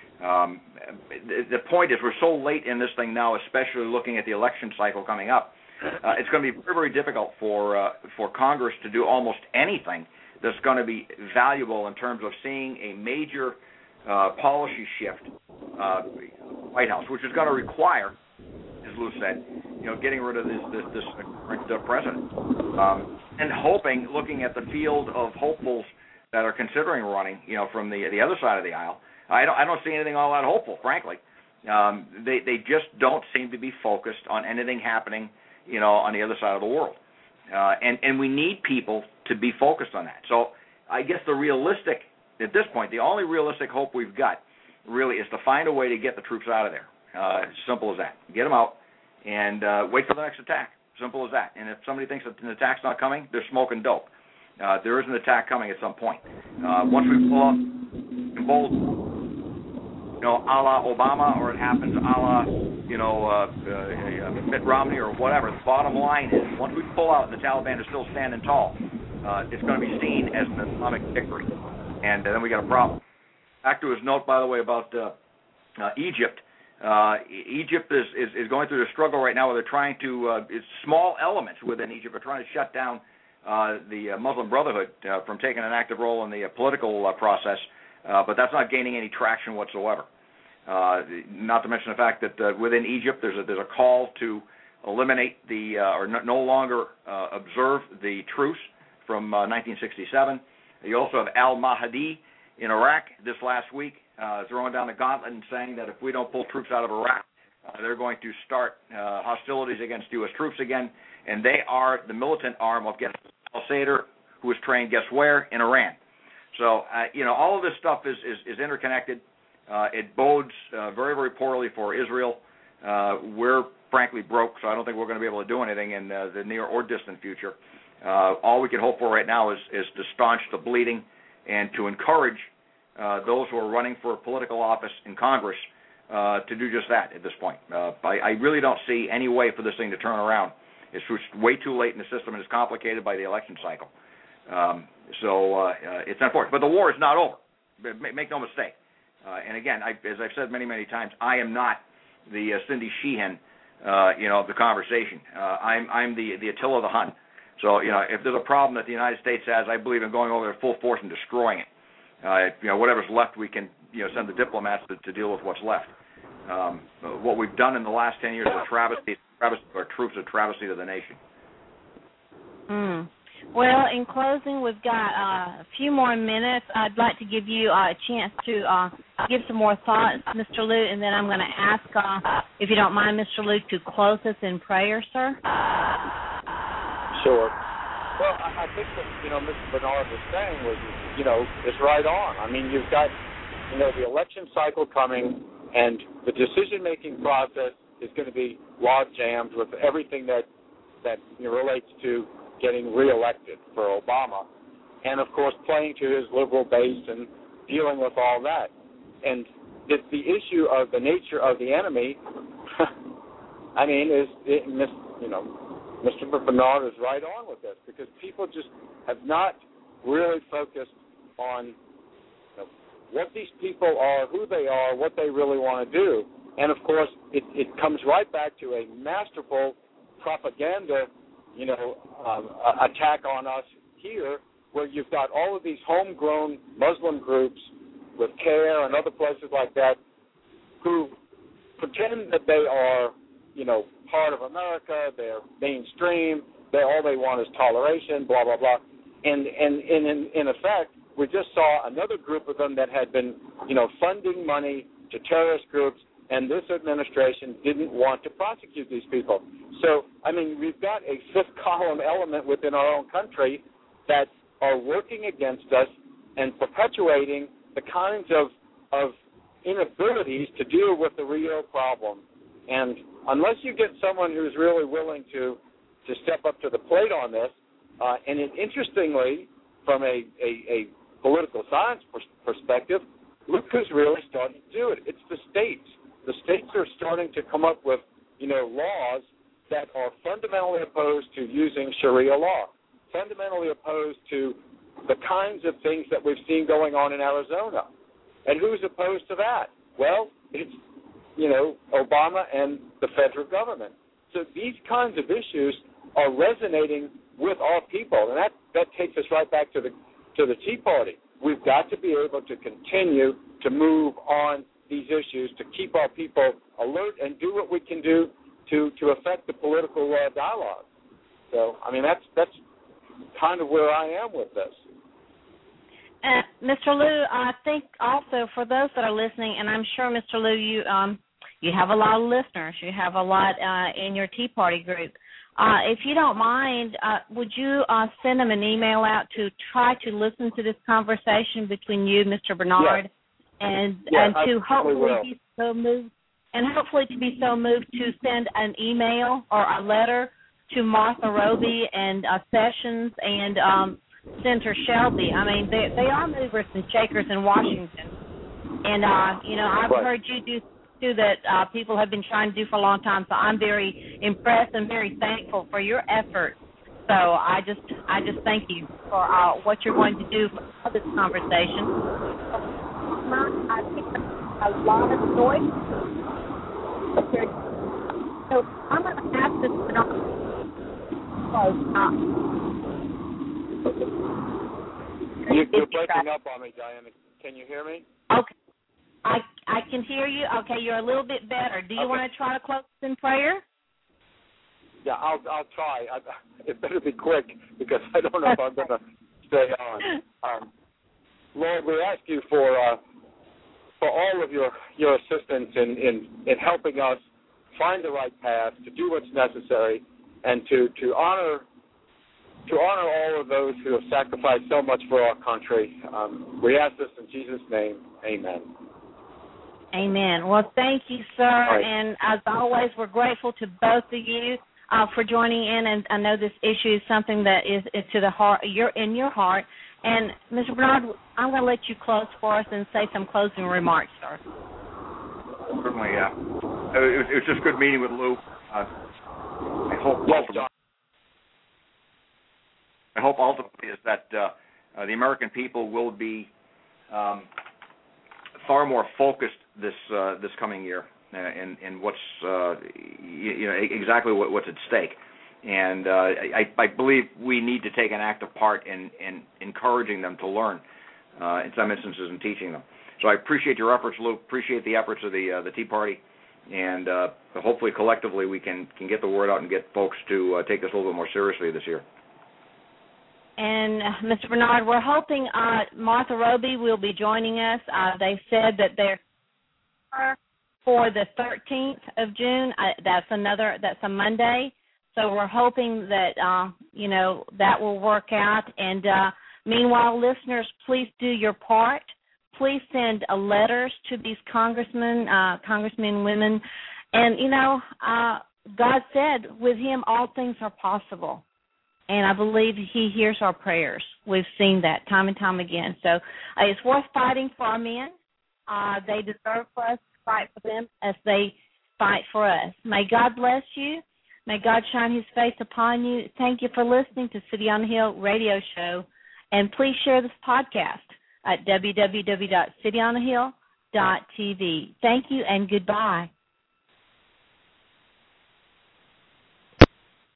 The point is, we're so late in this thing now, especially looking at the election cycle coming up. It's going to be very, very difficult for Congress to do almost anything that's going to be valuable in terms of seeing a major policy shift, White House, which is going to require, as Lou said, getting rid of this president, and looking at the field of hopefuls that are considering running, from the other side of the aisle, I don't see anything all that hopeful, frankly. They just don't seem to be focused on anything happening, on the other side of the world. And we need people to be focused on that. So I guess at this point, the only realistic hope we've got really is to find a way to get the troops out of there. Simple as that. Get them out and wait for the next attack. Simple as that. And if somebody thinks that an attack's not coming, they're smoking dope. There is an attack coming at some point. Once we pull up in bold, a la Obama, or it happens a la, Mitt Romney or whatever, the bottom line is once we pull out and the Taliban is still standing tall, it's going to be seen as an Islamic victory. And then we got a problem. Back to his note, by the way, about Egypt. Egypt is going through a struggle right now where they're trying to, small elements within Egypt are trying to shut down the Muslim Brotherhood from taking an active role in the political process, but that's not gaining any traction whatsoever. Not to mention the fact that within Egypt there's a call to eliminate or no longer observe the truce from 1967. You also have al-Mahdi in Iraq this last week throwing down the gauntlet and saying that if we don't pull troops out of Iraq, they're going to start hostilities against U.S. troops again, and they are the militant arm of al-Sadr, who was trained, guess where, in Iran. So, all of this stuff is interconnected. It bodes very, very poorly for Israel. We're frankly broke, so I don't think we're going to be able to do anything in the near or distant future. All we can hope for right now is to staunch the bleeding and to encourage those who are running for political office in Congress to do just that at this point. I really don't see any way for this thing to turn around. It's way too late in the system, and it's complicated by the election cycle. So it's unfortunate. But the war is not over. Make no mistake. And again, as I've said many, many times, I am not the Cindy Sheehan, of the conversation. I'm the Attila the Hun. So, if there's a problem that the United States has, I believe in going over there full force and destroying it. Whatever's left, we can, send the diplomats to deal with what's left. What we've done in the last 10 years is a travesty to our troops, a travesty to the nation. Well, in closing, we've got a few more minutes. I'd like to give you a chance to give some more thoughts, Mr. Lute, and then I'm going to ask, if you don't mind, Mr. Lute, to close us in prayer, sir. Sure. Well, I think what, Mr. Bernard was saying was, is right on. I mean, you've got, the election cycle coming, and the decision-making process is going to be log-jammed with everything that relates to getting reelected for Obama, and of course playing to his liberal base and dealing with all that. And the issue of the nature of the enemy, I mean, Mr. Bernard is right on with this, because people just have not really focused on what these people are, who they are, what they really want to do. And of course, it comes right back to a masterful propaganda attack on us here, where you've got all of these homegrown Muslim groups with CARE and other places like that who pretend that they are, part of America, they're mainstream, all they want is toleration, blah, blah, blah. And in effect, we just saw another group of them that had been, funding money to terrorist groups, and this administration didn't want to prosecute these people. So, I mean, we've got a fifth-column element within our own country that are working against us and perpetuating the kinds of inabilities to deal with the real problem. And unless you get someone who's really willing to step up to the plate on this, and interestingly, from a political science perspective, look who's really starting to do it. It's the states. The states are starting to come up with, laws that are fundamentally opposed to using Sharia law, fundamentally opposed to the kinds of things that we've seen going on in Arizona. And who's opposed to that? Well, it's, Obama and the federal government. So these kinds of issues are resonating with our people, and that takes us right back to the Tea Party. We've got to be able to continue to move on these issues, to keep our people alert and do what we can do to affect the political dialogue. So, I mean, that's kind of where I am with this. Mr. Lou, I think also for those that are listening, and I'm sure, Mr. Lou, you have a lot of listeners. You have a lot in your Tea Party group. If you don't mind, would you send them an email out to try to listen to this conversation between you, Mr. Bernard, and to hopefully be so moved, to send an email or a letter to Martha Roby and Sessions and Senator Shelby. I mean, they are movers and shakers in Washington, and I've heard you do that. People have been trying to do for a long time. So I'm very impressed and very thankful for your efforts. So I just thank you for what you're going to do for this conversation. I think a lot of noise. So I'm going to ask this You're breaking up on me, Diana. Can you hear me? Okay. I can hear you. Okay, you're a little bit better. Do you want to try to close in prayer? Yeah, I'll try. It better be quick because I don't know if I'm going to stay on. Lord, we ask you for all of your assistance in helping us find the right path, to do what's necessary, and to honor all of those who have sacrificed so much for our country. We ask this in Jesus' name. Amen. Amen. Well, thank you, sir. Right. And as always, we're grateful to both of you for joining in. And I know this issue is something that is to the heart. You're in your heart. And Mr. Bernard, I'm going to let you close for us and say some closing remarks, sir. Certainly, yeah. It was just good meeting with Lou. I hope ultimately is that the American people will be far more focused this coming year in what's exactly what's at stake, and I believe we need to take an active part in encouraging them to learn, in some instances, in teaching them. So I appreciate your efforts, Lou. Appreciate the efforts of the Tea Party, and hopefully collectively we can get the word out and get folks to take this a little bit more seriously this year. And Mr. Bernard, we're hoping Martha Roby will be joining us. They said that they're for the 13th of June. That's a Monday. So we're hoping that that will work out. And meanwhile, listeners, please do your part. Please send letters to these congressmen, women. And God said, with Him all things are possible. And I believe He hears our prayers. We've seen that time and time again. So it's worth fighting for our men. They deserve for us to fight for them as they fight for us. May God bless you. May God shine His face upon you. Thank you for listening to City on the Hill radio show. And please share this podcast at www.cityonthehill.tv. Thank you and goodbye.